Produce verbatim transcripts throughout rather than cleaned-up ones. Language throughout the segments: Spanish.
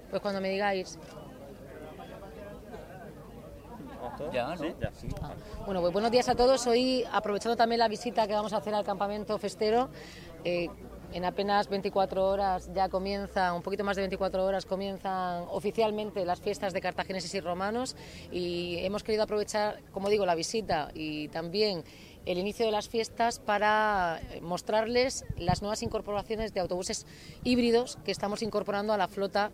Pues cuando me digáis. Ya, ¿no? Sí, ya. Sí. Ah. Bueno, pues buenos días a todos. Hoy, aprovechando también la visita que vamos a hacer al campamento festero, eh, en apenas veinticuatro horas ya comienzan, un poquito más de veinticuatro horas, comienzan oficialmente las fiestas de cartagineses y romanos, y hemos querido aprovechar, como digo, la visita y también el inicio de las fiestas para mostrarles las nuevas incorporaciones de autobuses híbridos que estamos incorporando a la flota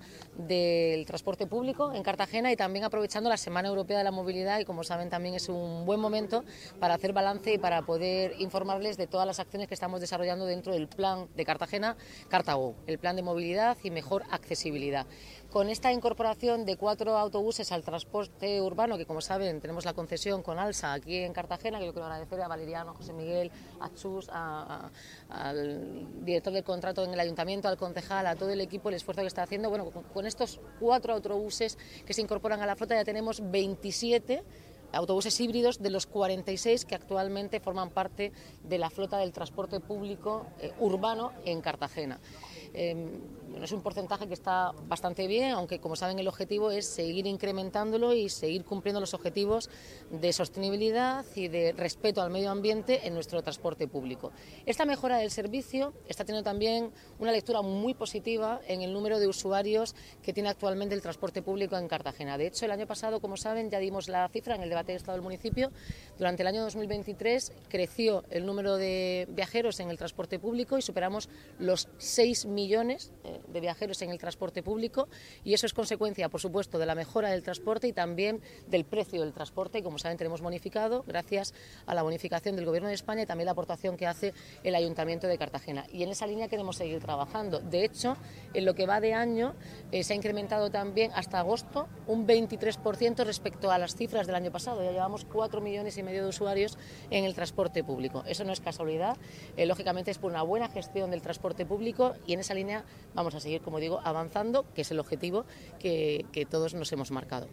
del transporte público en Cartagena, y también aprovechando la Semana Europea de la Movilidad, y como saben también es un buen momento para hacer balance y para poder informarles de todas las acciones que estamos desarrollando dentro del plan de Cartagena, Cartago, el plan de movilidad y mejor accesibilidad. Con esta incorporación de cuatro autobuses al transporte urbano, que como saben tenemos la concesión con ALSA aquí en Cartagena, que yo quiero agradecer a Valeriano, a José Miguel, a Chus, a, a, al director del contrato en el ayuntamiento, al concejal, a todo el equipo, el esfuerzo que está haciendo. Bueno, con, con estos cuatro autobuses que se incorporan a la flota ya tenemos veintisiete autobuses híbridos de los cuarenta y seis que actualmente forman parte de la flota del transporte público eh, urbano en Cartagena. Eh, bueno, es un porcentaje que está bastante bien, aunque como saben el objetivo es seguir incrementándolo y seguir cumpliendo los objetivos de sostenibilidad y de respeto al medio ambiente en nuestro transporte público. Esta mejora del servicio está teniendo también una lectura muy positiva en el número de usuarios que tiene actualmente el transporte público en Cartagena. De hecho, el año pasado, como saben, ya dimos la cifra en el debate de Estado del municipio. Durante el año dos mil veintitrés creció el número de viajeros en el transporte público y superamos los seis millones de viajeros en el transporte público, y eso es consecuencia, por supuesto, de la mejora del transporte y también del precio del transporte, y como saben tenemos bonificado gracias a la bonificación del Gobierno de España y también la aportación que hace el Ayuntamiento de Cartagena, y en esa línea queremos seguir trabajando. De hecho, en lo que va de año eh, se ha incrementado también hasta agosto un veintitrés por ciento respecto a las cifras del año pasado. Ya llevamos cuatro millones y medio de usuarios en el transporte público. Eso no es casualidad, eh, lógicamente es por una buena gestión del transporte público, y en esa línea vamos a seguir, como digo, avanzando, que es el objetivo que, que todos nos hemos marcado.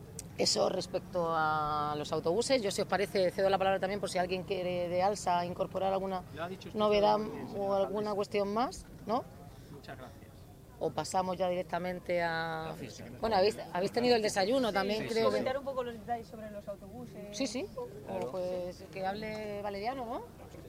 Eso respecto a los autobuses. Yo, si os parece, cedo la palabra también por si alguien quiere de ALSA incorporar alguna novedad o alguna cuestión más, ¿no? Muchas gracias. O pasamos ya directamente a... Bueno, habéis, habéis tenido el desayuno, sí, también sí, creo sí, que... Comentar un poco los detalles sobre los autobuses. Sí, sí, claro. O pues que hable Valeriano, ¿no?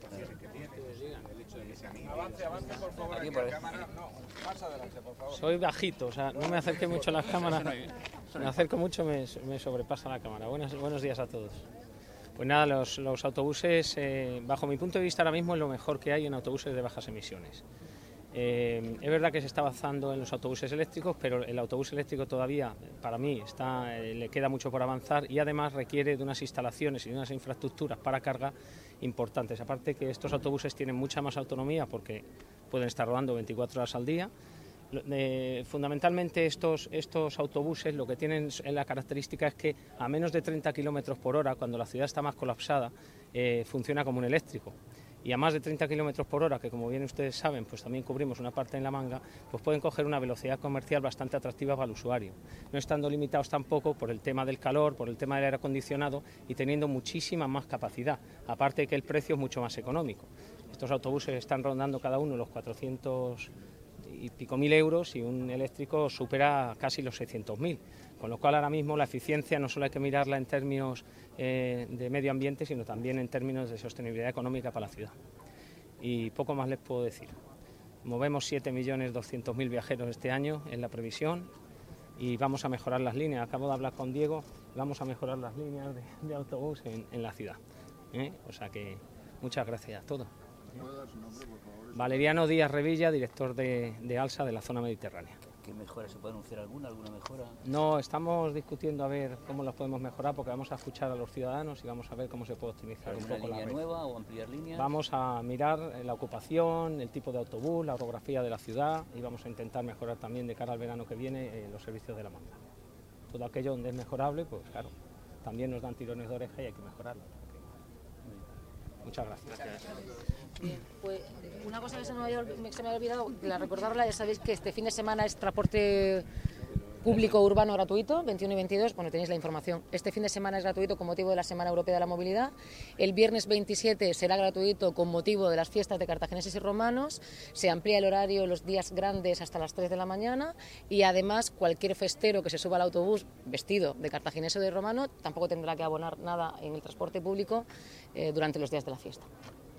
Avance, avance, por favor. Aquí por cámara, no, más adelante, por favor. Soy bajito, o sea, no me acerque mucho a las cámaras. Me acerco mucho, me, me sobrepasa la cámara. Buenos, buenos días a todos. Pues nada, los, los autobuses, eh, bajo mi punto de vista ahora mismo es lo mejor que hay en autobuses de bajas emisiones. Eh, es verdad que se está avanzando en los autobuses eléctricos, pero el autobús eléctrico todavía, para mí, está, eh, le queda mucho por avanzar, y además requiere de unas instalaciones y de unas infraestructuras para carga importantes. Aparte que estos autobuses tienen mucha más autonomía porque pueden estar rodando veinticuatro horas al día. Eh, fundamentalmente estos, estos autobuses lo que tienen la característica es que a menos de treinta kilómetros por hora, cuando la ciudad está más colapsada, eh, funciona como un eléctrico. Y a más de treinta kilómetros por hora, que como bien ustedes saben, pues también cubrimos una parte en La Manga, pues pueden coger una velocidad comercial bastante atractiva para el usuario, no estando limitados tampoco por el tema del calor, por el tema del aire acondicionado, y teniendo muchísima más capacidad, aparte de que el precio es mucho más económico. Estos autobuses están rondando cada uno los cuatrocientos y pico mil euros, y un eléctrico supera casi los seiscientos mil. Con lo cual ahora mismo la eficiencia no solo hay que mirarla en términos eh, de medio ambiente, sino también en términos de sostenibilidad económica para la ciudad. Y poco más les puedo decir. Movemos siete millones doscientos mil viajeros este año en la previsión, y vamos a mejorar las líneas. Acabo de hablar con Diego, vamos a mejorar las líneas de, de autobús en, en la ciudad. ¿Eh? O sea que muchas gracias a todos. ¿Puede dar su nombre, por favor? Valeriano Díaz Revilla, director de, de ALSA de la zona mediterránea. ¿Qué mejora? ¿Se puede anunciar alguna? ¿Alguna mejora? No, estamos discutiendo a ver cómo las podemos mejorar, porque vamos a escuchar a los ciudadanos y vamos a ver cómo se puede optimizar un poco la red. ¿Alguna línea nueva o ampliar líneas? Vamos a mirar la ocupación, el tipo de autobús, la orografía de la ciudad, y vamos a intentar mejorar también de cara al verano que viene eh, los servicios de La Manga. Todo aquello donde es mejorable, pues claro, también nos dan tirones de oreja y hay que mejorarlo. Muchas gracias. Bien, pues una cosa que se me había, se me había olvidado, la recordarla, ya sabéis que este fin de semana es transporte público urbano gratuito, veintiuno y veintidós, bueno, tenéis la información. Este fin de semana es gratuito con motivo de la Semana Europea de la Movilidad. El viernes veintisiete será gratuito con motivo de las fiestas de cartagineses y romanos. Se amplía el horario los días grandes hasta las tres de la mañana y además cualquier festero que se suba al autobús vestido de cartaginés o de romano tampoco tendrá que abonar nada en el transporte público eh, durante los días de la fiesta.